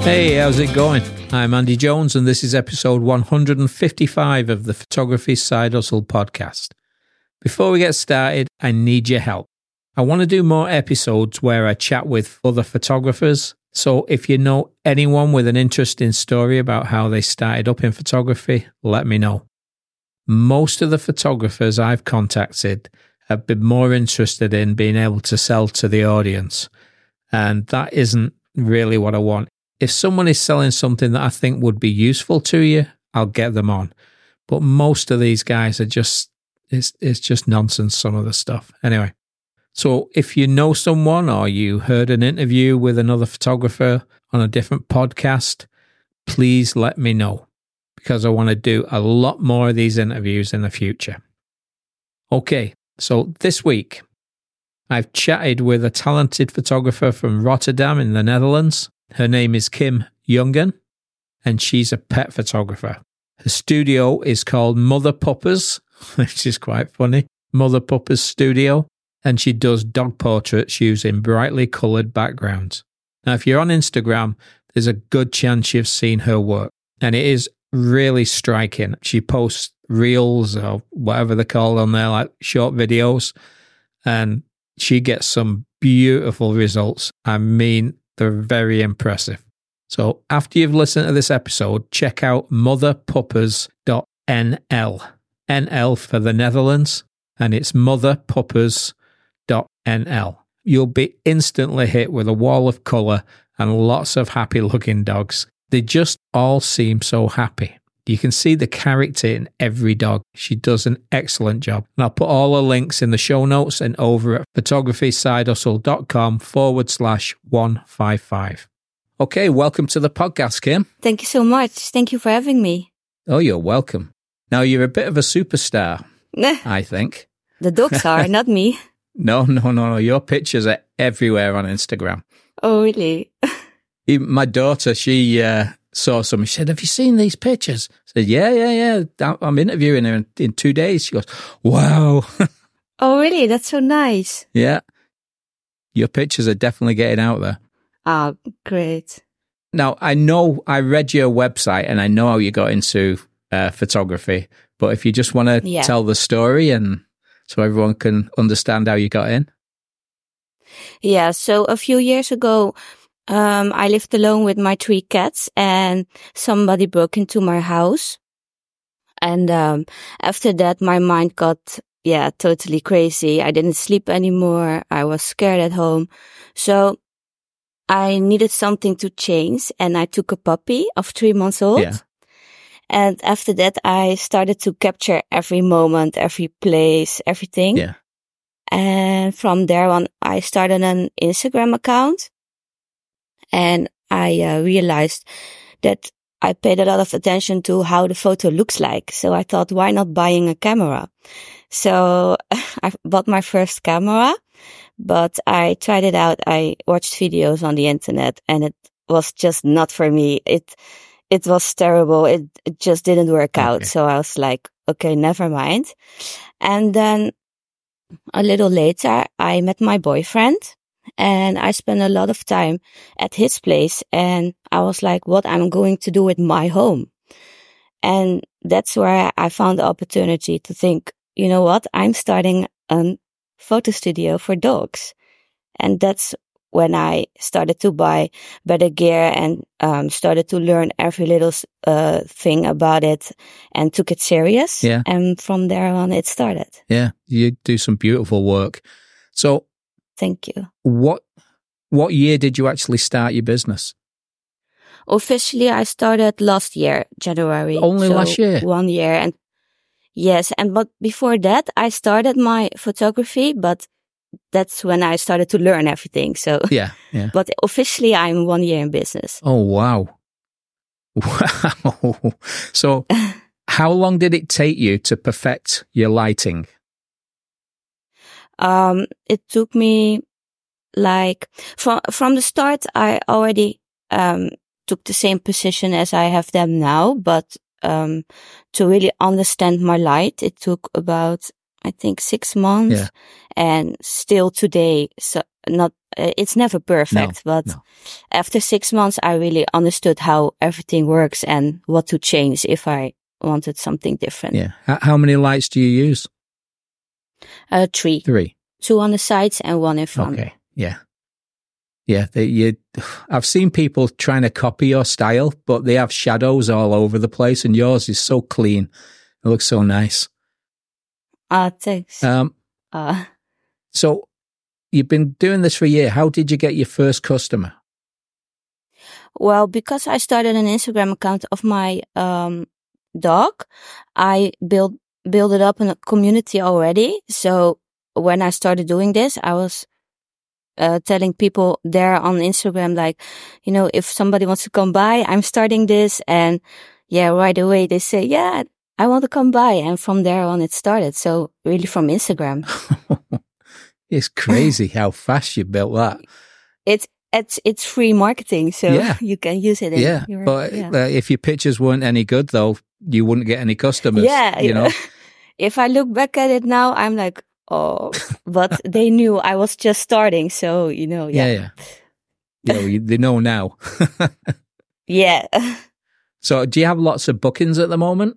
Hey, how's it going? I'm Andy Jones, and this is episode 155 of the Photography Side Hustle podcast. Before we get started, I need your help. I want to do more episodes where I chat with other photographers. So if you know anyone with an interesting story about how they started up in photography, let me know. Most of the photographers I've contacted have been more interested in being able to sell to the audience. And that isn't really what I want. If someone is selling something that I think would be useful to you, I'll get them on. But most of these guys are just, it's just nonsense, some of the stuff. Anyway, so if you know someone or you heard an interview with another photographer on a different podcast, please let me know, because I want to do a lot more of these interviews in the future. Okay, so this week, I've chatted with a talented photographer from Rotterdam in the Netherlands. Her name is Kim Jungen, and she's a pet photographer. Her studio is called Mother Puppers, which is quite funny, Mother Puppers Studio, and she does dog portraits using brightly coloured backgrounds. Now, if you're on Instagram, there's a good chance you've seen her work, and it is really striking. She posts reels or whatever they're called on there, like short videos, and she gets some beautiful results. I mean, they're very impressive. So after you've listened to this episode, check out motherpuppers.nl. NL for the Netherlands, and it's motherpuppers.nl. You'll be instantly hit with a wall of colour and lots of happy looking dogs. They just all seem so happy. You can see the character in every dog. She does an excellent job. And I'll put all the links in the show notes and over at photographysidehustle.com/155. Okay, welcome to the podcast, Kim. Thank you so much. Thank you for having me. Oh, you're welcome. Now, you're a bit of a superstar, I think. The dogs are, not me. No. Your pictures are everywhere on Instagram. Oh, really? Even my daughter, she saw some. She said, "Have you seen these pictures?" I said, Yeah. I'm interviewing her in 2 days. She goes, "Wow." Oh, really? That's so nice. Yeah. Your pictures are definitely getting out there. Oh, great. Now, I know I read your website and I know how you got into photography, but if you just want to tell the story and so everyone can understand how you got in. Yeah, so a few years ago, I lived alone with my 3 cats and somebody broke into my house. And after that, my mind got, totally crazy. I didn't sleep anymore. I was scared at home. So I needed something to change, and I took a puppy of 3 months old. Yeah. And after that, I started to capture every moment, every place, everything. Yeah. And from there on, I started an Instagram account. And I realized that I paid a lot of attention to how the photo looks like. So I thought, why not buying a camera? So I bought my first camera, but I tried it out. I watched videos on the internet and it was just not for me. It was terrible. It just didn't work out. So I was like, okay, never mind. And then a little later, I met my boyfriend. And I spent a lot of time at his place, and I was like, what I'm going to do with my home. And that's where I found the opportunity to think, you know what, I'm starting a photo studio for dogs. And that's when I started to buy better gear and started to learn every little thing about it and took it serious. Yeah. And from there on, it started. Yeah, you do some beautiful work. So, thank you. What year did you actually start your business? Officially, I started last year, January. Only last year? 1 year. And yes. But before that, I started my photography, but that's when I started to learn everything. So yeah. But officially, I'm 1 year in business. Oh, wow. Wow. So how long did it take you to perfect your lighting? It took me like from the start, I already took the same position as I have them now, but to really understand my light, it took about, I think, 6 months. Yeah. And still today, so not it's never perfect, but after 6 months, I really understood how everything works and what to change if I wanted something different. Yeah. How many lights do you use? 3. 3. 2 on the sides and 1 in front. Okay. Yeah. Yeah. I've seen people trying to copy your style, but they have shadows all over the place, and yours is so clean. It looks so nice. Thanks. So you've been doing this for a year. How did you get your first customer? Well, because I started an Instagram account of my dog, I built it up in a community already. So when I started doing this, I was telling people there on Instagram, like, if somebody wants to come by, I'm starting this. And yeah, right away they say, yeah, I want to come by. And from there on it started. So really from Instagram. It's crazy how fast you built that. It's free marketing, so you can use it. If your pictures weren't any good, though, you wouldn't get any customers. Yeah, if I look back at it now, I'm like, oh, but they knew I was just starting, so Yeah, they know now. Yeah. So, do you have lots of bookings at the moment?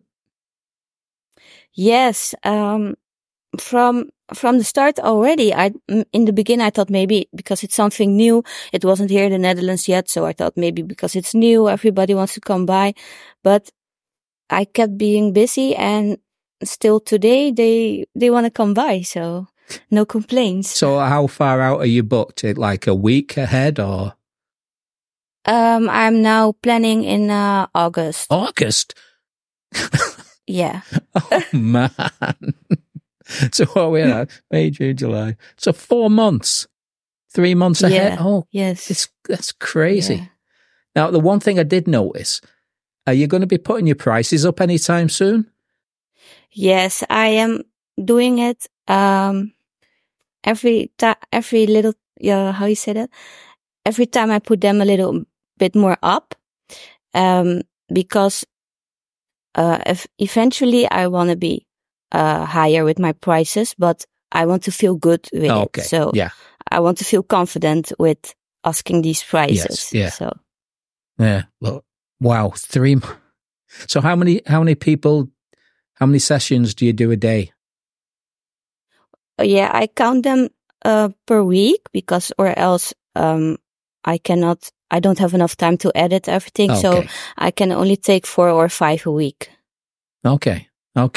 Yes. From the start already, in the beginning, I thought maybe because it's something new, it wasn't here in the Netherlands yet. So I thought maybe because it's new, everybody wants to come by, but I kept being busy, and still today they want to come by. So no complaints. So how far out are you booked? Like a week ahead or? I'm now planning in, August. August? Yeah. Oh man. So what are we at? May, June, July. So 4 months, 3 months ahead. Yeah. Oh, yes. That's crazy. Yeah. Now, the one thing I did notice, are you going to be putting your prices up anytime soon? Yes, I am doing it. Every little, how you say that? Every time I put them a little bit more up, because, if eventually I want to be higher with my prices, but I want to feel good with it. So I want to feel confident with asking these prices. Yes, yeah. So yeah. Look, wow. 3. So how many people, how many sessions do you do a day? Yeah, I count them per week because, or else I don't have enough time to edit everything. Okay. So I can only take 4 or 5 a week. Okay.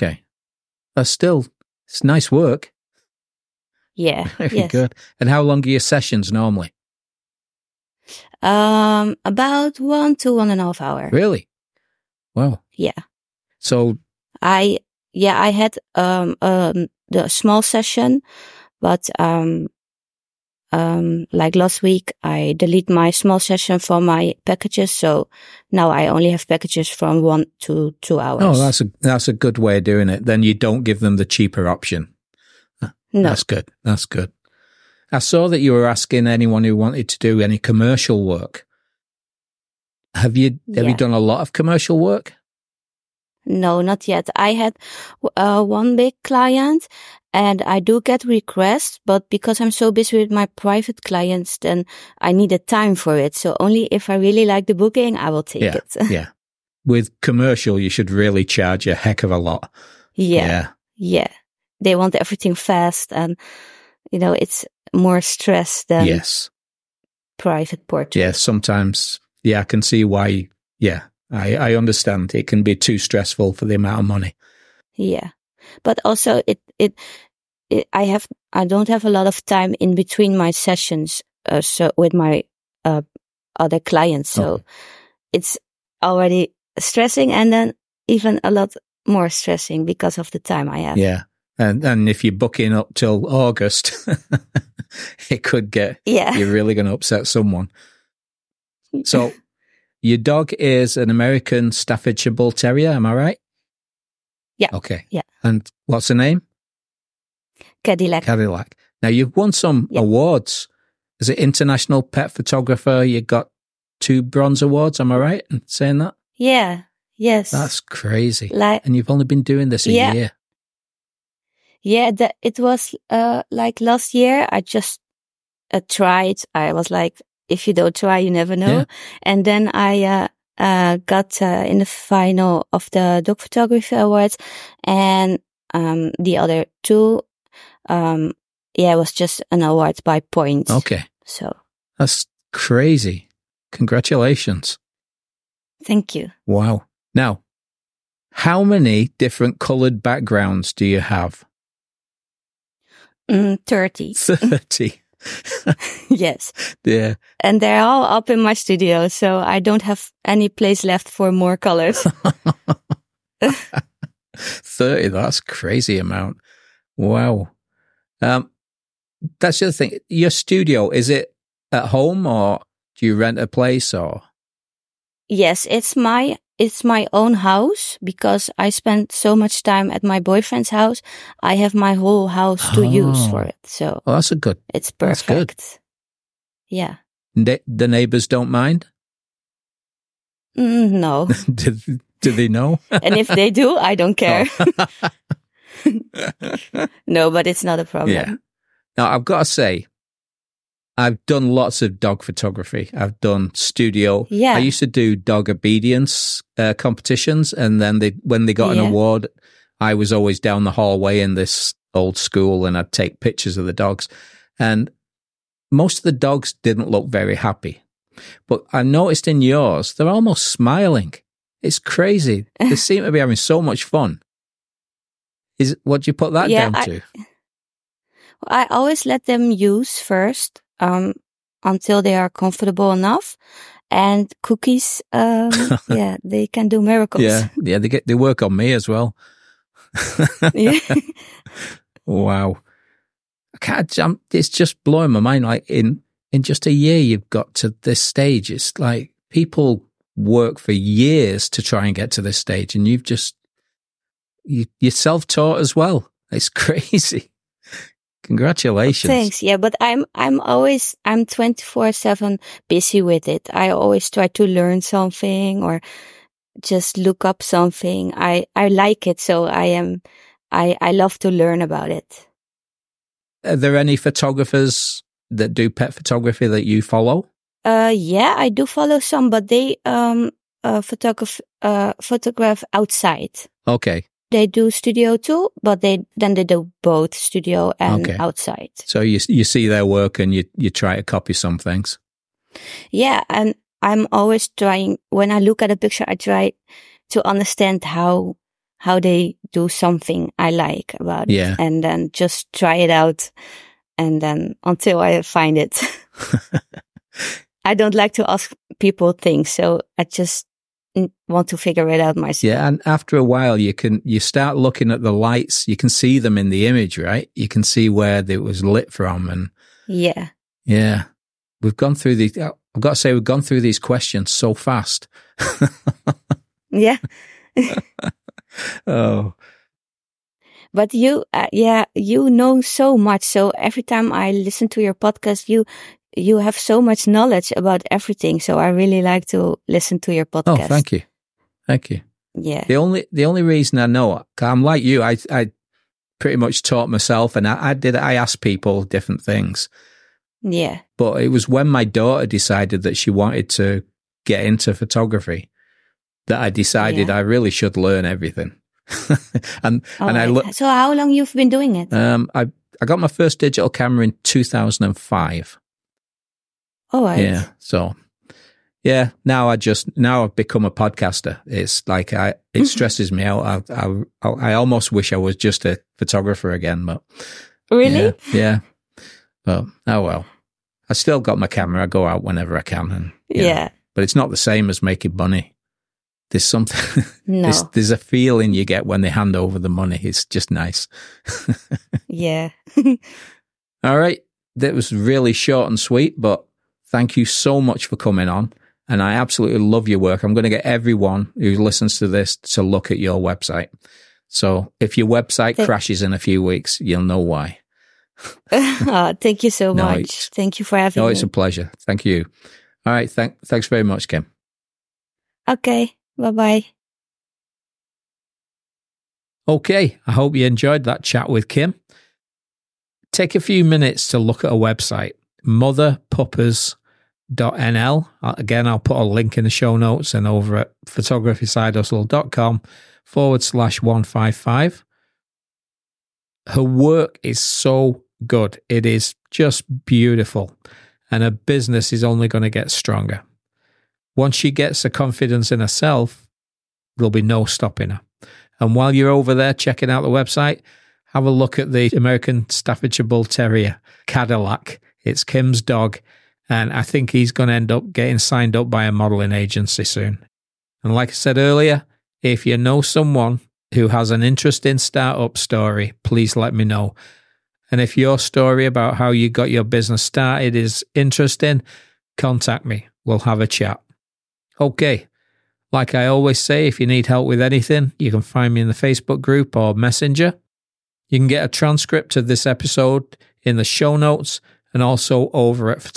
It's nice work. Yeah. Very good. And how long are your sessions normally? About 1 to 1.5 hours. Really? Wow. Yeah. So I had the small session, but like last week I delete my small session from my packages, so now I only have packages from 1 to 2 hours. Oh, that's a good way of doing it. Then you don't give them the cheaper option. No. That's good. I saw that you were asking anyone who wanted to do any commercial work. Have you done a lot of commercial work? No, not yet. I had one big client, and I do get requests, but because I'm so busy with my private clients, then I needed time for it. So only if I really like the booking, I will take it. Yeah. With commercial, you should really charge a heck of a lot. Yeah. They want everything fast, and it's more stress than private portrait. Yeah, sometimes. Yeah, I can see why. Yeah. I understand. It can be too stressful for the amount of money. Yeah. But also I don't have a lot of time in between my sessions, so with my, other clients. So it's already stressing, and then even a lot more stressing because of the time I have. Yeah. And if you're booking up till August, it could get, you're really going to upset someone. So, your dog is an American Staffordshire Bull Terrier, am I right? Yeah. Okay. Yeah. And what's the name? Cadillac. Now, you've won some awards. Is it International Pet Photographer? You got 2 bronze awards, am I right in saying that? Yeah. Yes. That's crazy. And you've only been doing this a year. Yeah, it was like last year. I just tried. I was like, if you don't try, you never know. Yeah. And then I got in the final of the Dog Photography Awards, and the other two, it was just an award by points. Okay. So That's crazy. Congratulations. thank you. Wow. Now, how many different colored backgrounds do you have? 30. 30. Yes. Yeah. And they're all up in my studio, so I don't have any place left for more colors. 30, that's crazy amount. Wow. That's the other thing. Your studio, is it at home or do you rent a place or? Yes, it's my own house because I spent so much time at my boyfriend's house. I have my whole house to use for it. So well, that's a good. it's That's perfect. good. Yeah. The neighbors don't mind? No. Do they know? And if they do, I don't care. No, but it's not a problem. Yeah. Now, I've got to say, I've done lots of dog photography. I've done studio. Yeah. I used to do dog obedience competitions. And then when they got an award, I was always down the hallway in this old school and I'd take pictures of the dogs. And most of the dogs didn't look very happy. But I noticed in yours, they're almost smiling. It's crazy. They seem to be having so much fun. What do you put that down to? I always let them use first until they are comfortable enough. And cookies, they can do miracles. Yeah, they work on me as well. Yeah. Wow. I can't jump. It's just blowing my mind. Like in just a year, you've got to this stage. It's like people work for years to try and get to this stage, and you're self-taught as well. It's crazy. Congratulations. Thanks. Yeah, but I'm 24/7 busy with it. I always try to learn something or just look up something. I like it, so I love to learn about it. Are there any photographers that do pet photography that you follow? Yeah, I do follow some, but they photograph outside. Okay. They do studio too, but they do both studio and outside. So you see their work and you try to copy some things. Yeah, and I'm always trying, when I look at a picture, I try to understand how they do something I like about it, and then just try it out, and then until I find it. I don't like to ask people things, so I just want to figure it out myself. Yeah, and after a while, you start looking at the lights. You can see them in the image, right? You can see where it was lit from, and yeah. We've gone through these. I've got to say, we've gone through these questions so fast. Yeah. Oh. But you know so much. So every time I listen to your podcast, you have so much knowledge about everything. So I really like to listen to your podcast. Oh, thank you. Thank you. Yeah. The only reason I know, I'm like you, I pretty much taught myself, and I asked people different things. Yeah. But it was when my daughter decided that she wanted to get into photography that I decided I really should learn everything. So how long you've been doing it? I got my first digital camera in 2005. Oh, right. Yeah. So, yeah. Now I've become a podcaster. It's like it stresses me out. I almost wish I was just a photographer again, but really, yeah. But oh well. I still got my camera. I go out whenever I can, and but it's not the same as making money. There's something. No. There's a feeling you get when they hand over the money. It's just nice. Yeah. All right. That was really short and sweet, but thank you so much for coming on. And I absolutely love your work. I'm going to get everyone who listens to this to look at your website. So if your website crashes in a few weeks, you'll know why. Thank you so much. Thank you for having me. No, it's a pleasure. Thank you. All right. Thanks very much, Kim. Okay. Bye-bye. Okay. I hope you enjoyed that chat with Kim. Take a few minutes to look at her website. motherpuppers.nl. Again, I'll put a link in the show notes and over at photographysidehustle.com/155. Her work is so good. It is just beautiful. And her business is only going to get stronger. Once she gets the confidence in herself, there'll be no stopping her. And while you're over there checking out the website, have a look at the American Staffordshire Bull Terrier, Cadillac. It's Kim's dog. And I think he's going to end up getting signed up by a modeling agency soon. And like I said earlier, if you know someone who has an interesting startup story, please let me know. And if your story about how you got your business started is interesting, contact me. We'll have a chat. Okay. Like I always say, if you need help with anything, you can find me in the Facebook group or Messenger. You can get a transcript of this episode in the show notes and also over at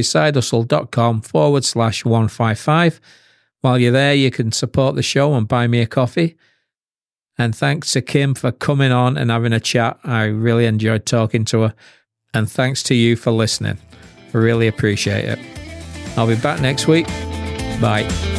photographysidehustle.com/155. While you're there, you can support the show and buy me a coffee. And thanks to Kim for coming on and having a chat. I really enjoyed talking to her. And thanks to you for listening. I really appreciate it. I'll be back next week. Bye.